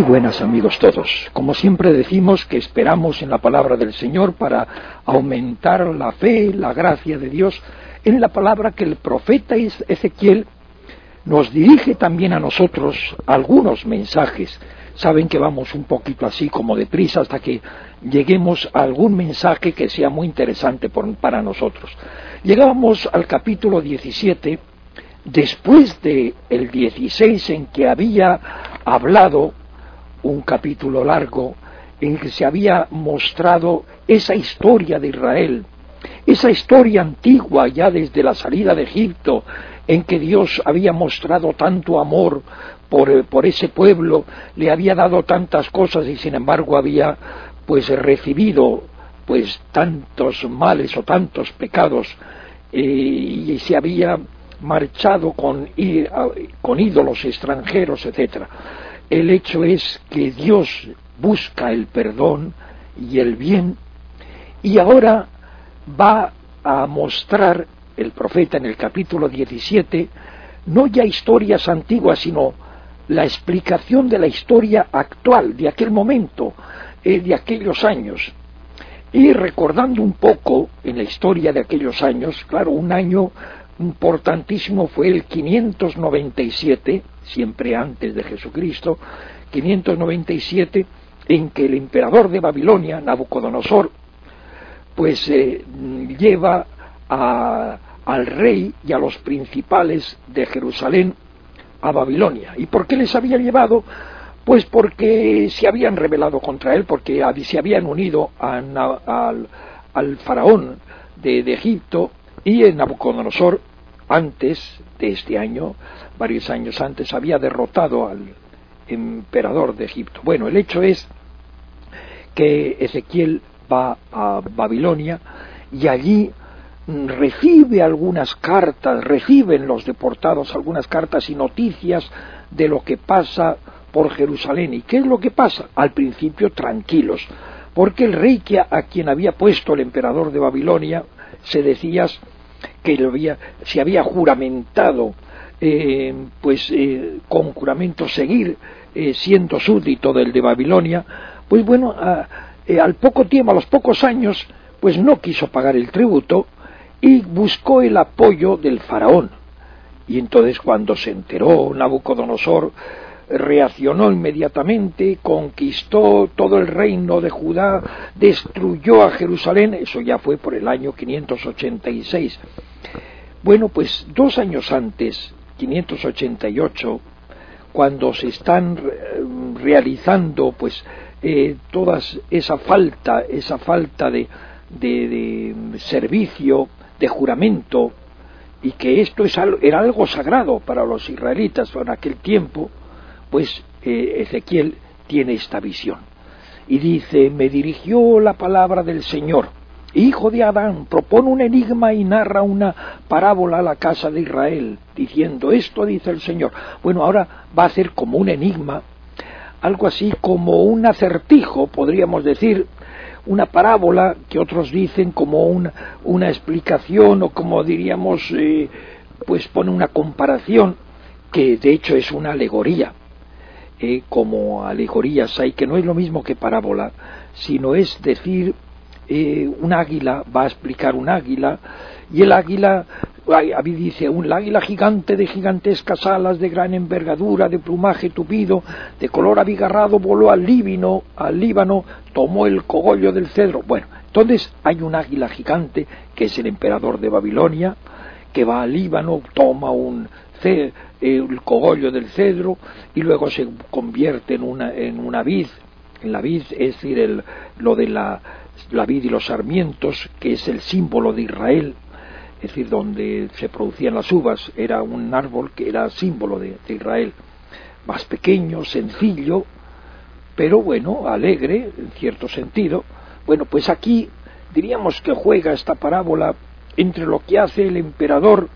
buenas, amigos todos. Como siempre decimos que esperamos en la palabra del Señor para aumentar la fe, la gracia de Dios, en la palabra que el profeta Ezequiel nos dirige también a nosotros algunos mensajes. Saben que vamos un poquito así como deprisa hasta que lleguemos a algún mensaje que sea muy interesante para nosotros. Llegábamos al capítulo 17, después del 16 en que había hablado, un capítulo largo en que se había mostrado esa historia de Israel, esa historia antigua ya desde la salida de Egipto, en que Dios había mostrado tanto amor por ese pueblo, le había dado tantas cosas y sin embargo había recibido tantos males o tantos pecados, y se había marchado con ídolos extranjeros, etcétera. El hecho es que Dios busca el perdón y el bien, y ahora va a mostrar el profeta en el capítulo 17 no ya historias antiguas, sino la explicación de la historia actual, de aquel momento, de aquellos años. Y recordando un poco en la historia de aquellos años, claro, un año importantísimo fue el 597, siempre antes de Jesucristo, 597, en que el emperador de Babilonia, Nabucodonosor, lleva al rey y a los principales de Jerusalén a Babilonia. ¿Y por qué les había llevado? Pues porque se habían rebelado contra él, porque se habían unido al faraón de Egipto, y Nabucodonosor, antes de este año, varios años antes, había derrotado al emperador de Egipto. Bueno, el hecho es que Ezequiel va a Babilonia y allí reciben los deportados algunas cartas y noticias de lo que pasa por Jerusalén. ¿Y qué es lo que pasa? Al principio tranquilos, porque el rey a quien había puesto el emperador de Babilonia, se decía que se había juramentado, con juramento seguir siendo súbdito del de Babilonia. Pues bueno, al poco tiempo, a los pocos años, no quiso pagar el tributo y buscó el apoyo del faraón. Y entonces, cuando se enteró, Nabucodonosor reaccionó inmediatamente, conquistó todo el reino de Judá, destruyó a Jerusalén. Eso ya fue por el año 586. Bueno, 2 años antes, 588, cuando se están realizando toda esa falta de servicio, de juramento, y que esto era algo sagrado para los israelitas en aquel tiempo, Ezequiel tiene esta visión y dice: me dirigió la palabra del Señor, hijo de Adán, propone un enigma y narra una parábola a la casa de Israel, diciendo: esto dice el Señor. Bueno, ahora va a hacer como un enigma, algo así como un acertijo, podríamos decir, una parábola que otros dicen como una explicación, o como diríamos, pone una comparación, que de hecho es una alegoría. Como alegorías hay, que no es lo mismo que parábola, sino es decir, un águila va a explicar un águila, y el águila dice: un águila gigante de gigantescas alas, de gran envergadura, de plumaje tupido, de color abigarrado, voló al Líbano, tomó el cogollo del cedro. Bueno, entonces hay un águila gigante que es el emperador de Babilonia, que va al Líbano, toma el cogollo del cedro y luego se convierte en una vid. En la vid, es decir, lo de la vid y los sarmientos, que es el símbolo de Israel, es decir, donde se producían las uvas, era un árbol que era símbolo de Israel, más pequeño, sencillo, pero bueno, alegre en cierto sentido. Bueno, aquí diríamos que juega esta parábola entre lo que hace el emperador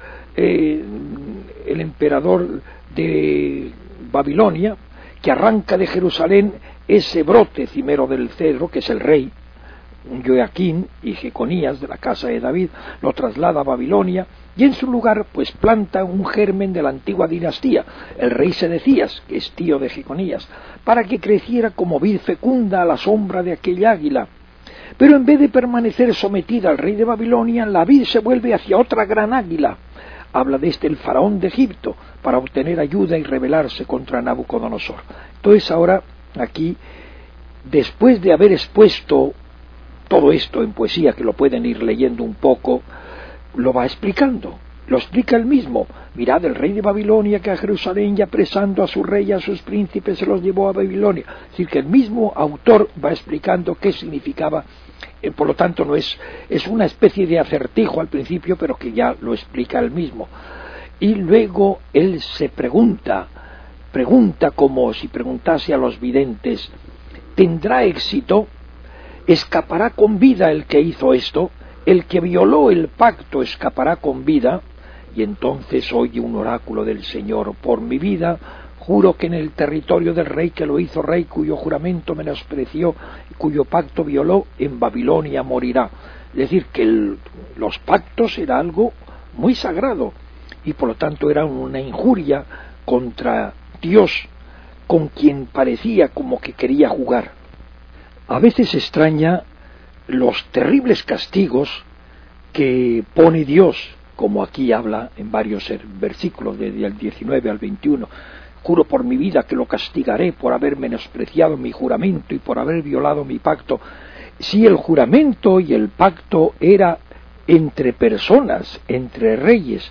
de Babilonia, que arranca de Jerusalén ese brote cimero del cedro, que es el rey, Joaquín y Jeconías de la casa de David, lo traslada a Babilonia y en su lugar pues planta un germen de la antigua dinastía, el rey Sedecías, que es tío de Jeconías, para que creciera como vid fecunda a la sombra de aquella águila. Pero en vez de permanecer sometida al rey de Babilonia, la vid se vuelve hacia otra gran águila. Habla de el faraón de Egipto, para obtener ayuda y rebelarse contra Nabucodonosor. Entonces ahora aquí, después de haber expuesto todo esto en poesía, que lo pueden ir leyendo un poco, lo va explicando, lo explica él mismo. Mirad, el rey de Babilonia, que a Jerusalén, ya apresando a su rey y a sus príncipes, se los llevó a Babilonia. Es decir, que el mismo autor va explicando qué significaba, por lo tanto no es una especie de acertijo al principio, pero que ya lo explica él mismo. Y luego él se pregunta como si preguntase a los videntes: ¿tendrá éxito? ¿Escapará con vida el que hizo esto? ¿El que violó el pacto escapará con vida? Y entonces oye un oráculo del Señor: por mi vida, juro que en el territorio del rey que lo hizo rey, cuyo juramento menospreció y cuyo pacto violó, en Babilonia morirá. Es decir, que los pactos era algo muy sagrado y por lo tanto era una injuria contra Dios, con quien parecía como que quería jugar. A veces extraña los terribles castigos que pone Dios, como aquí habla en varios versículos, desde el 19 al 21. Juro por mi vida que lo castigaré por haber menospreciado mi juramento y por haber violado mi pacto. Si el juramento y el pacto era entre personas, entre reyes,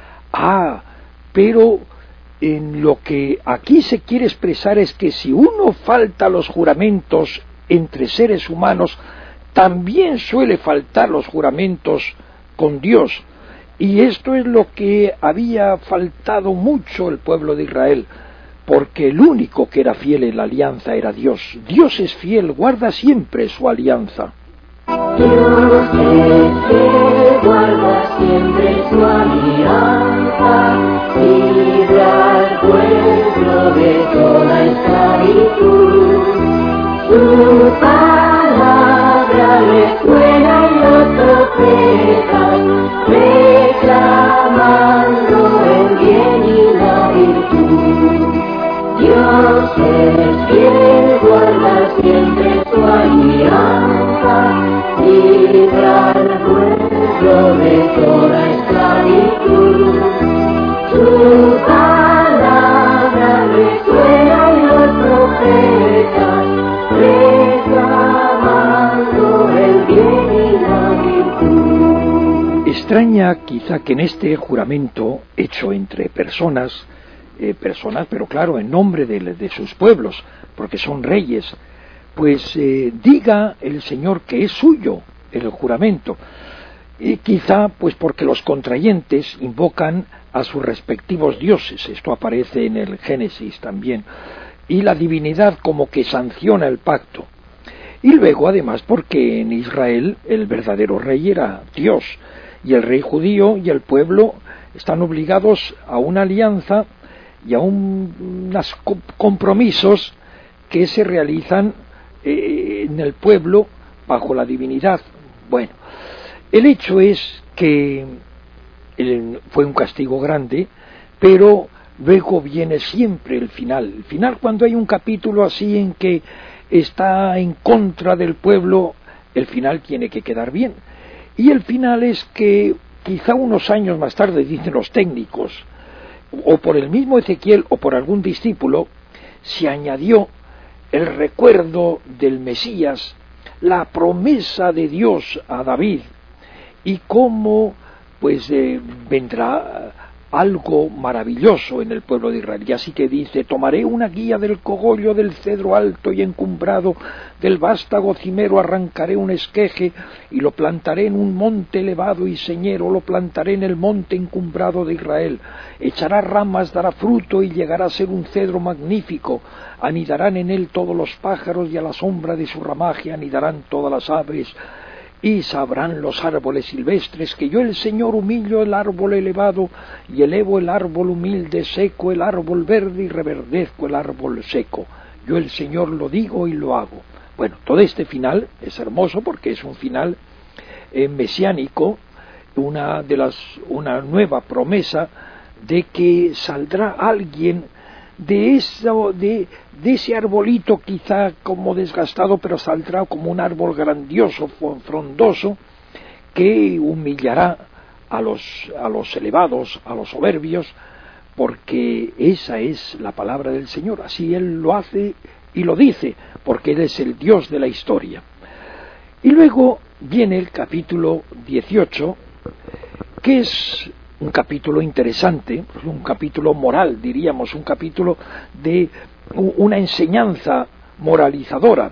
pero en lo que aquí se quiere expresar es que si uno falta los juramentos entre seres humanos, también suele faltar los juramentos con Dios. Y esto es lo que había faltado mucho el pueblo de Israel, porque el único que era fiel en la alianza era Dios. Dios es fiel, guarda siempre su alianza. Dios es fiel, guarda siempre su alianza, libra al pueblo de toda esclavitud. Su palabra resuena en los profetas, reclamando el bien y la virtud. Dios es fiel, guarda siempre su alianza, libra al pueblo de toda esclavitud. Su palabra resuena en los profetas, reclamando el bien y la virtud. Extraña quizá que en este juramento hecho entre personas, pero claro, en nombre de sus pueblos, porque son reyes, pues diga el Señor que es suyo el juramento, y quizá pues porque los contrayentes invocan a sus respectivos dioses. Esto aparece en el Génesis también, y la divinidad como que sanciona el pacto. Y luego además porque en Israel el verdadero rey era Dios, y el rey judío y el pueblo están obligados a una alianza y a unos compromisos que se realizan en el pueblo bajo la divinidad. Bueno, el hecho es que fue un castigo grande, pero luego viene siempre el final. El final, cuando hay un capítulo así en que está en contra del pueblo, el final tiene que quedar bien. Y el final es que quizá unos años más tarde, dicen los técnicos, o por el mismo Ezequiel o por algún discípulo, se añadió el recuerdo del Mesías, la promesa de Dios a David, y cómo pues vendrá algo maravilloso en el pueblo de Israel. Y así que dice: tomaré una guía del cogollo del cedro alto y encumbrado, del vástago cimero arrancaré un esqueje y lo plantaré en un monte elevado y señero, lo plantaré en el monte encumbrado de Israel. Echará ramas, dará fruto y llegará a ser un cedro magnífico. Anidarán en él todos los pájaros y a la sombra de su ramaje anidarán todas las aves. Y sabrán los árboles silvestres que yo el Señor humillo el árbol elevado y elevo el árbol humilde, seco el árbol verde y reverdezco el árbol seco. Yo el Señor lo digo y lo hago. Bueno, todo este final es hermoso porque es un final mesiánico, una nueva promesa de que saldrá alguien de ese arbolito quizá como desgastado, pero saldrá como un árbol grandioso, frondoso, que humillará a los elevados, a los soberbios, porque esa es la palabra del Señor. Así Él lo hace y lo dice, porque Él es el Dios de la historia. Y luego viene el capítulo 18, que es un capítulo interesante, un capítulo moral, diríamos, un capítulo de una enseñanza moralizadora,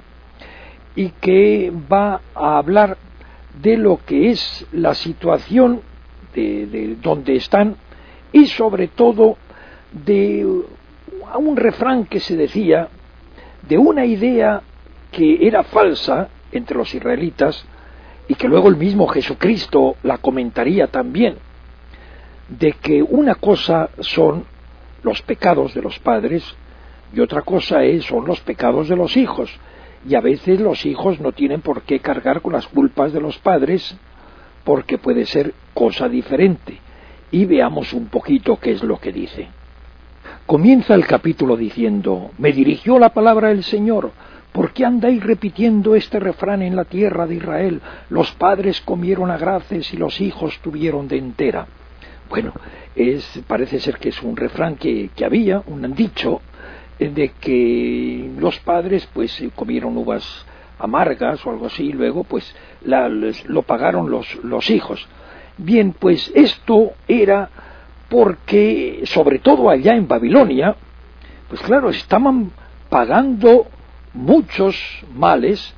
y que va a hablar de lo que es la situación de donde están, y sobre todo de un refrán que se decía, de una idea que era falsa entre los israelitas, y que luego el mismo Jesucristo la comentaría también, de que una cosa son los pecados de los padres y otra cosa son los pecados de los hijos, y a veces los hijos no tienen por qué cargar con las culpas de los padres, porque puede ser cosa diferente. Y veamos un poquito qué es lo que dice. Comienza el capítulo diciendo: me dirigió la palabra del Señor. ¿Por qué andáis repitiendo este refrán en la tierra de Israel? Los padres comieron a graces y los hijos tuvieron de entera. Bueno, parece ser que es un refrán que había, un dicho, de que los padres pues comieron uvas amargas o algo así, y luego pues lo pagaron los hijos. Bien, pues esto era porque, sobre todo allá en Babilonia, pues claro, estaban pagando muchos males,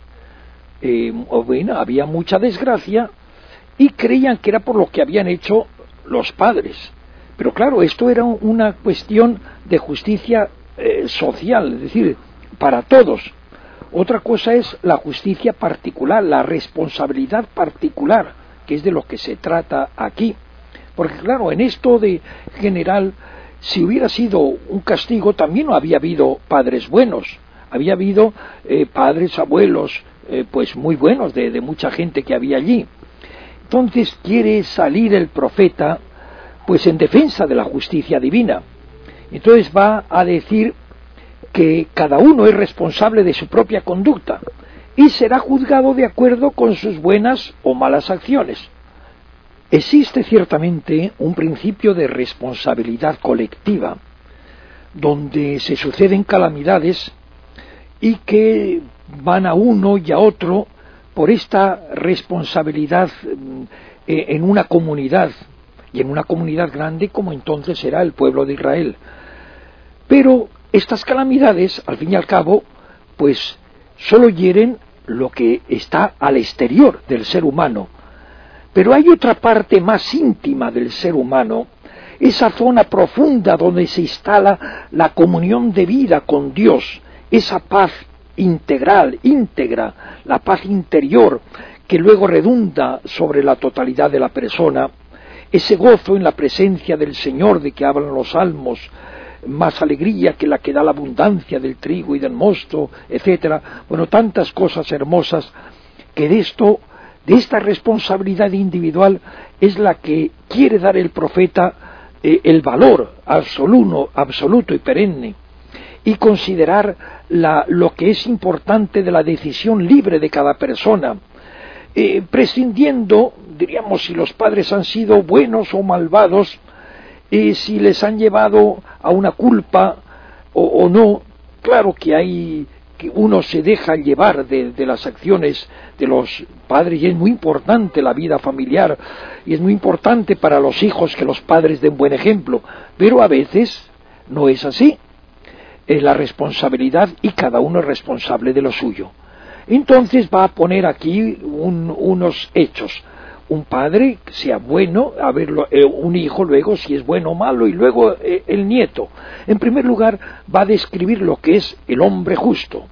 bueno, había mucha desgracia, y creían que era por lo que habían hecho los padres. Pero claro, esto era una cuestión de justicia social, es decir, para todos. Otra cosa es la justicia particular, la responsabilidad particular, que es de lo que se trata aquí. Porque claro, en esto de general, si hubiera sido un castigo, también no había habido padres buenos, había habido padres, abuelos, pues muy buenos de mucha gente que había allí. Entonces quiere salir el profeta pues en defensa de la justicia divina. Entonces va a decir que cada uno es responsable de su propia conducta y será juzgado de acuerdo con sus buenas o malas acciones. Existe ciertamente un principio de responsabilidad colectiva, donde se suceden calamidades y que van a uno y a otro por esta responsabilidad en una comunidad, y en una comunidad grande como entonces era el pueblo de Israel. Pero estas calamidades, al fin y al cabo, pues solo hieren lo que está al exterior del ser humano. Pero hay otra parte más íntima del ser humano, esa zona profunda donde se instala la comunión de vida con Dios, esa paz integral, íntegra, la paz interior, que luego redunda sobre la totalidad de la persona, ese gozo en la presencia del Señor de que hablan los salmos, más alegría que la que da la abundancia del trigo y del mosto, etcétera. Bueno, tantas cosas hermosas que de esta responsabilidad individual es la que quiere dar el profeta el valor absoluto y perenne, y considerar lo que es importante de la decisión libre de cada persona, prescindiendo, diríamos, si los padres han sido buenos o malvados, si les han llevado a una culpa o no. Claro que uno se deja llevar de las acciones de los padres, y es muy importante la vida familiar, y es muy importante para los hijos que los padres den buen ejemplo, pero a veces no es así. Es la responsabilidad y cada uno es responsable de lo suyo. Entonces va a poner aquí unos hechos. Un padre que sea bueno, un hijo luego si es bueno o malo, y luego el nieto. En primer lugar va a describir lo que es el hombre justo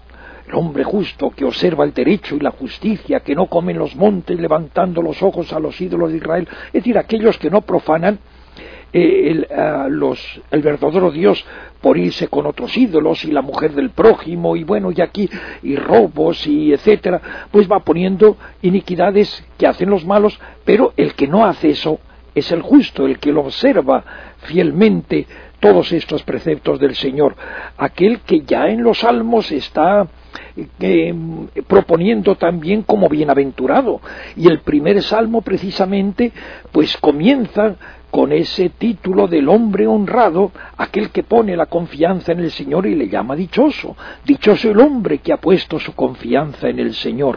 que observa el derecho y la justicia, que no come en los montes levantando los ojos a los ídolos de Israel, es decir, aquellos que no profanan el verdadero Dios por irse con otros ídolos y la mujer del prójimo y bueno, y aquí y robos y etcétera, pues va poniendo iniquidades que hacen los malos, pero el que no hace eso es el justo, el que lo observa fielmente todos estos preceptos del Señor, aquel que ya en los Salmos está proponiendo también como bienaventurado, y el primer salmo precisamente pues comienza con ese título del hombre honrado, aquel que pone la confianza en el Señor y le llama dichoso. Dichoso el hombre que ha puesto su confianza en el Señor.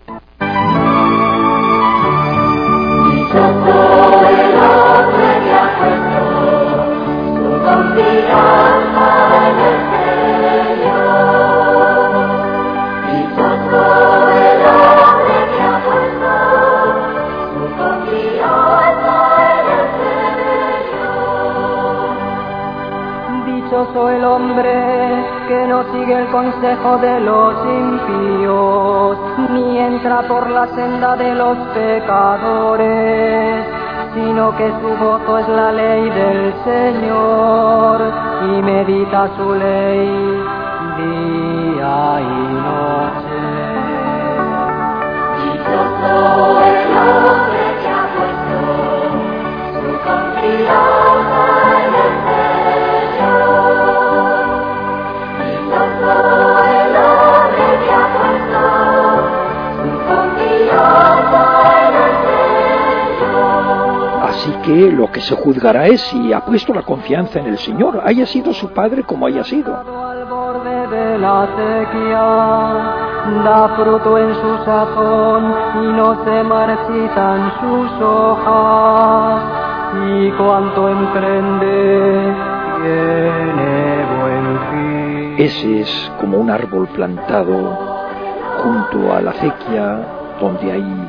Dichoso el hombre que ha puesto su confianza en el Señor. Dichoso el hombre que ha puesto su confianza en el Señor. Dichoso el hombre que no sigue el consejo de los impíos, ni entra por la senda de los pecadores, sino que su gozo es la ley del Señor, y medita su ley día y noche. Dichoso el hombre que ha puesto su confianza en el Señor. Dichoso el hombre que ha puesto su confianza en el Señor. Así que lo que se juzgará es si ha puesto la confianza en el Señor, haya sido su padre como haya sido. Al borde de la sequía, da fruto en su sazón y no se marchitan sus hojas, y cuanto emprende tiene buen fin. Ese es como un árbol plantado junto a la acequia donde hay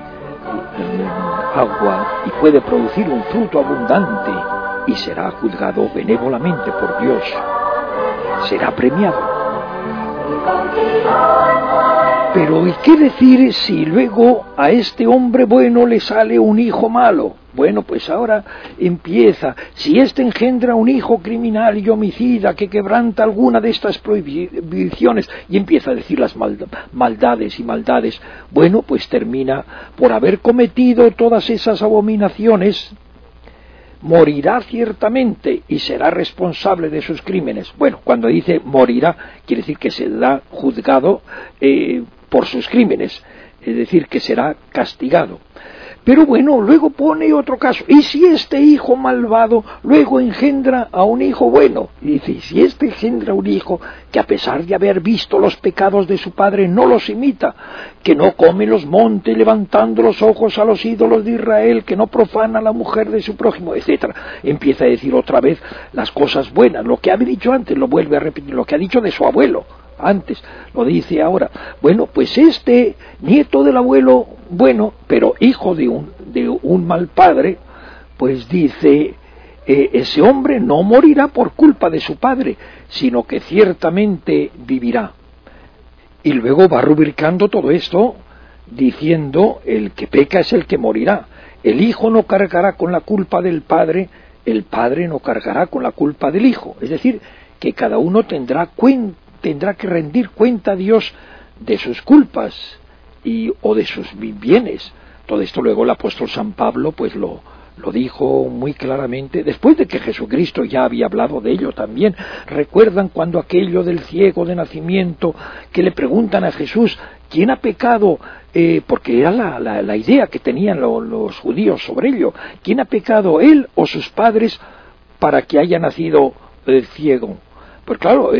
agua y puede producir un fruto abundante y será juzgado benévolamente por Dios, será premiado. Pero ¿y qué decir si luego a este hombre bueno le sale un hijo malo? Bueno, pues ahora empieza, si éste engendra un hijo criminal y homicida que quebranta alguna de estas prohibiciones, y empieza a decir las maldades y maldades, bueno, pues termina por haber cometido todas esas abominaciones, morirá ciertamente y será responsable de sus crímenes. Bueno, cuando dice morirá, quiere decir que será juzgado por sus crímenes, es decir, que será castigado. Pero bueno, luego pone otro caso. ¿Y si este hijo malvado luego engendra a un hijo bueno? Y dice, si este engendra un hijo que a pesar de haber visto los pecados de su padre no los imita, que no come los montes levantando los ojos a los ídolos de Israel, que no profana a la mujer de su prójimo, etcétera. Empieza a decir otra vez las cosas buenas. Lo que había dicho antes lo vuelve a repetir, lo que ha dicho de su abuelo antes, lo dice ahora. Bueno, pues este nieto del abuelo bueno, pero hijo de un mal padre, pues dice, ese hombre no morirá por culpa de su padre, sino que ciertamente vivirá. Y luego va rubricando todo esto, diciendo, el que peca es el que morirá. El hijo no cargará con la culpa del padre, el padre no cargará con la culpa del hijo. Es decir, que cada uno tendrá que rendir cuenta a Dios de sus culpas o de sus bienes. Todo esto luego el apóstol San Pablo pues lo dijo muy claramente, después de que Jesucristo ya había hablado de ello también. ¿Recuerdan cuando aquello del ciego de nacimiento, que le preguntan a Jesús, ¿quién ha pecado? Porque era la idea que tenían los judíos sobre ello. ¿Quién ha pecado, él o sus padres, para que haya nacido ciego? Pues claro,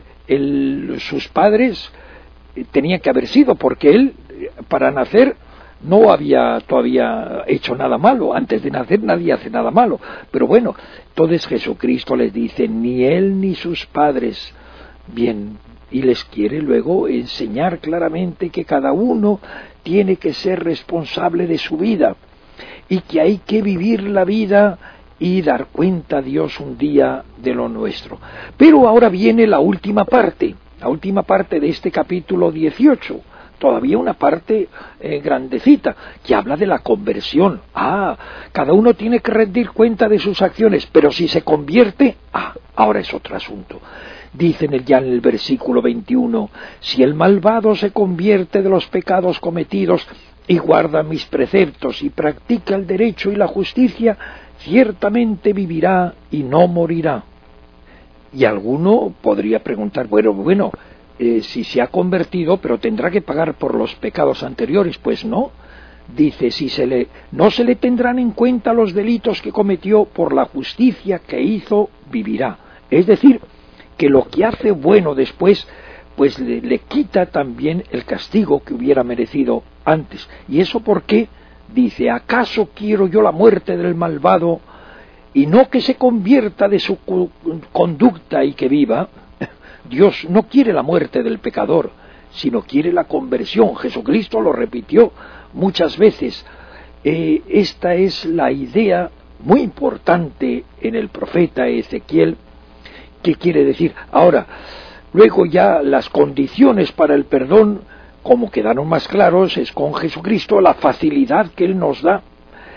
sus padres tenían que haber sido, porque él para nacer no había todavía hecho nada malo. Antes de nacer nadie hace nada malo. Pero bueno, entonces Jesucristo les dice, ni él ni sus padres. Bien, y les quiere luego enseñar claramente que cada uno tiene que ser responsable de su vida y que hay que vivir la vida y dar cuenta a Dios un día de lo nuestro. Pero ahora viene la última parte de este capítulo 18, todavía una parte grandecita, que habla de la conversión. Cada uno tiene que rendir cuenta de sus acciones, pero si se convierte, ahora es otro asunto. Dicen ya en el versículo 21, si el malvado se convierte de los pecados cometidos y guarda mis preceptos y practica el derecho y la justicia, ciertamente vivirá y no morirá. Y alguno podría preguntar, bueno, si se ha convertido, pero tendrá que pagar por los pecados anteriores. Pues no. Dice, no se le tendrán en cuenta los delitos que cometió, por la justicia que hizo, vivirá. Es decir, que lo que hace bueno después, pues le quita también el castigo que hubiera merecido antes. ¿Y eso por qué? Dice, ¿acaso quiero yo la muerte del malvado y no que se convierta de su conducta y que viva? Dios no quiere la muerte del pecador, sino quiere la conversión. Jesucristo lo repitió muchas veces. Esta es la idea muy importante en el profeta Ezequiel. ¿Qué quiere decir? Ahora, luego ya las condiciones para el perdón, como quedaron más claros, es con Jesucristo, la facilidad que Él nos da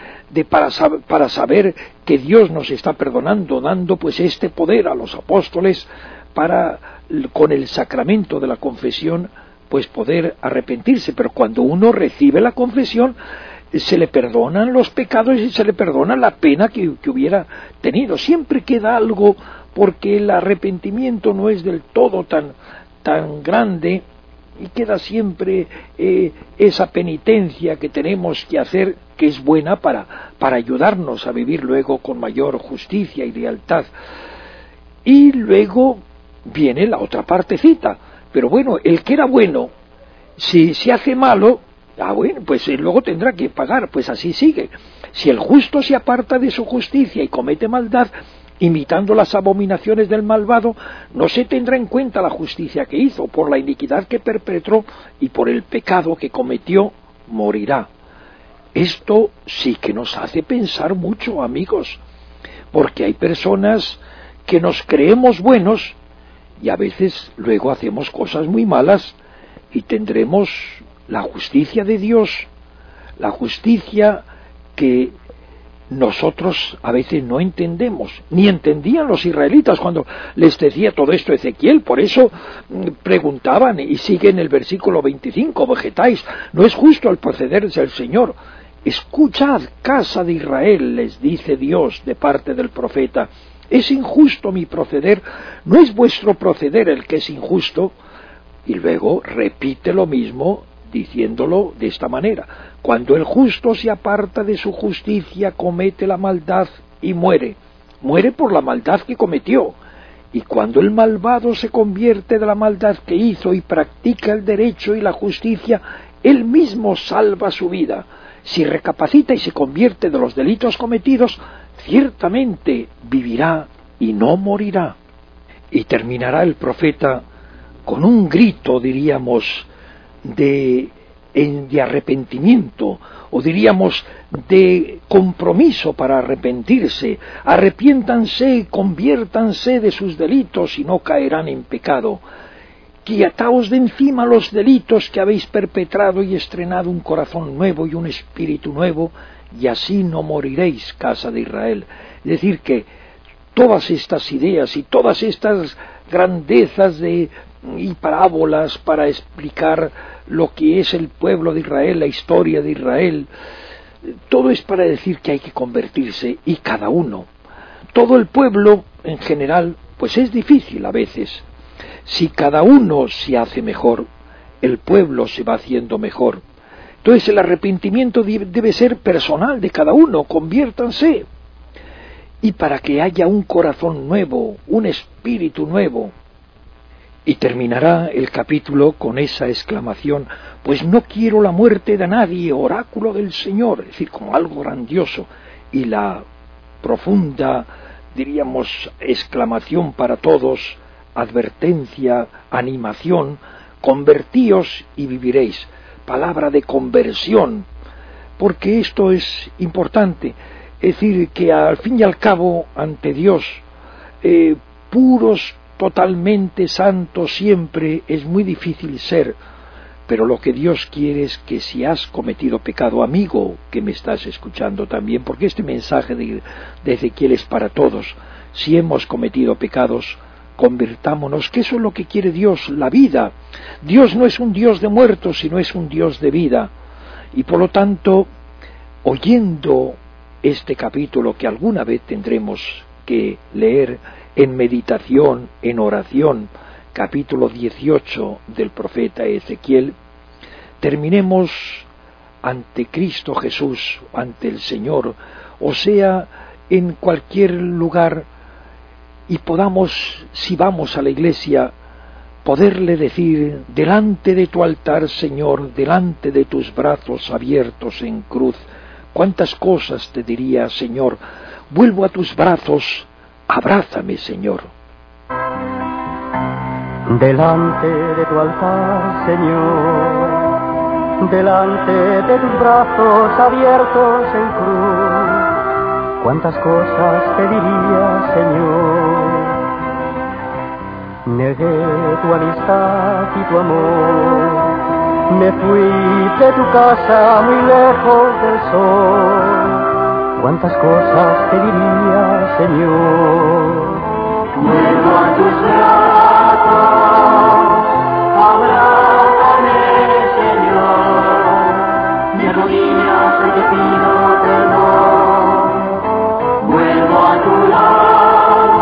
para saber que Dios nos está perdonando, dando pues este poder a los apóstoles para, con el sacramento de la confesión, pues poder arrepentirse. Pero cuando uno recibe la confesión, se le perdonan los pecados y se le perdona la pena que hubiera tenido. Siempre queda algo, porque el arrepentimiento no es del todo tan grande, y queda siempre esa penitencia que tenemos que hacer, que es buena para ayudarnos a vivir luego con mayor justicia y lealtad. Y luego viene la otra partecita. Pero bueno, el que era bueno, si se hace malo, bueno, pues luego tendrá que pagar. Pues así sigue. Si el justo se aparta de su justicia y comete maldad, imitando las abominaciones del malvado, no se tendrá en cuenta la justicia que hizo. Por la iniquidad que perpetró y por el pecado que cometió, morirá. Esto sí que nos hace pensar mucho, amigos, porque hay personas que nos creemos buenos y a veces luego hacemos cosas muy malas, y tendremos la justicia de Dios, la justicia que nosotros a veces no entendemos, ni entendían los israelitas cuando les decía todo esto Ezequiel. Por eso preguntaban, y sigue en el versículo 25, vegetáis, no es justo el proceder del Señor. Escuchad, casa de Israel, les dice Dios de parte del profeta, es injusto mi proceder, no es vuestro proceder el que es injusto. Y luego repite lo mismo, diciéndolo de esta manera: cuando el justo se aparta de su justicia, comete la maldad y muere por la maldad que cometió. Y cuando el malvado se convierte de la maldad que hizo y practica el derecho y la justicia, él mismo salva su vida. Si recapacita y se convierte de los delitos cometidos, ciertamente vivirá y no morirá. Y terminará el profeta con un grito, diríamos, de arrepentimiento, o diríamos de compromiso para arrepentirse. Arrepiéntanse, conviértanse de sus delitos y no caerán en pecado. Quitaos de encima los delitos que habéis perpetrado y estrenad un corazón nuevo y un espíritu nuevo, y así no moriréis, casa de Israel. Es decir, que todas estas ideas y todas estas grandezas y parábolas para explicar lo que es el pueblo de Israel, la historia de Israel, todo es para decir que hay que convertirse, y cada uno, todo el pueblo en general, pues es difícil a veces. Si cada uno se hace mejor, el pueblo se va haciendo mejor. Entonces el arrepentimiento debe ser personal de cada uno. Conviértanse. Y para que haya un corazón nuevo, un espíritu nuevo. Y terminará el capítulo con esa exclamación: pues no quiero la muerte de nadie, oráculo del Señor. Es decir, como algo grandioso. Y la profunda, diríamos, exclamación para todos, advertencia, animación: convertíos y viviréis. Palabra de conversión, porque esto es importante. Es decir, que al fin y al cabo, ante Dios, puros, totalmente santos siempre, es muy difícil ser, pero lo que Dios quiere es que si has cometido pecado, amigo que me estás escuchando también, porque este mensaje de Ezequiel es para todos, si hemos cometido pecados, convirtámonos, que eso es lo que quiere Dios, la vida. Dios no es un Dios de muertos, sino es un Dios de vida, y por lo tanto, oyendo este capítulo que alguna vez tendremos que leer en meditación, en oración, capítulo 18 del profeta Ezequiel, terminemos ante Cristo Jesús, ante el Señor, o sea, en cualquier lugar, y podamos, si vamos a la iglesia, poderle decir, delante de tu altar, Señor, delante de tus brazos abiertos en cruz, cuántas cosas te diría, Señor, vuelvo a tus brazos, abrázame, Señor. Delante de tu altar, Señor, delante de tus brazos abiertos en cruz, cuántas cosas te diría, Señor. Negué tu amistad y tu amor, me fui de tu casa muy lejos del sol, cuántas cosas te diría, Señor. Vuelvo a tus brazos, abrázame, Señor, de rodillas hoy te pido perdón. Vuelvo a tu lado,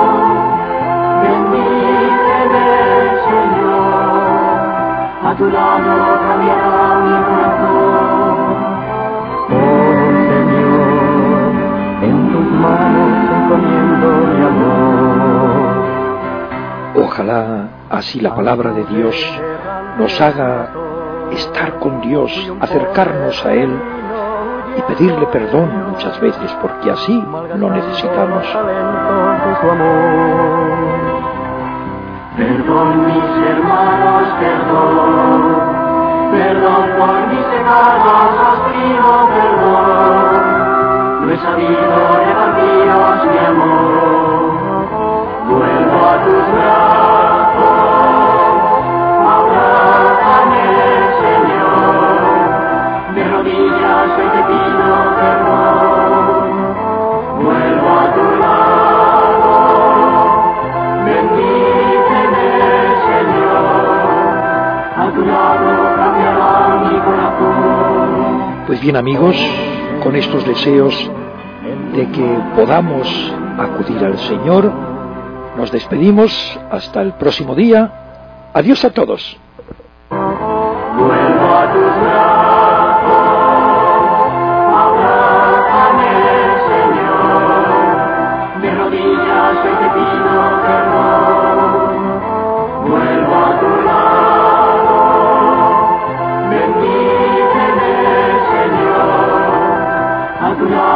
bendíceme, Señor, a tu lado cambiará mi corazón. Oh Señor, en tus manos encomiendo mi amor. Ojalá así la palabra de Dios nos haga estar con Dios, acercarnos a Él y pedirle perdón muchas veces, porque así lo necesitamos. Perdón mis hermanos, perdón, perdón por mis pecados, os pido perdón, no he sabido repartiros mi amor. Vuelvo a tus brazos, abrázame, Señor, de rodillas hoy te pido perdón. Vuelvo a tu lado, bendíceme, Señor, a tu lado cambiará mi corazón. Pues bien, amigos, con estos deseos de que podamos acudir al Señor, nos despedimos hasta el próximo día. Adiós a todos. Vuelvo a tus brazos, abrázame, Señor, de rodillas hoy te pido perdón. Vuelvo a tu lado, bendíceme, Señor, a tu lado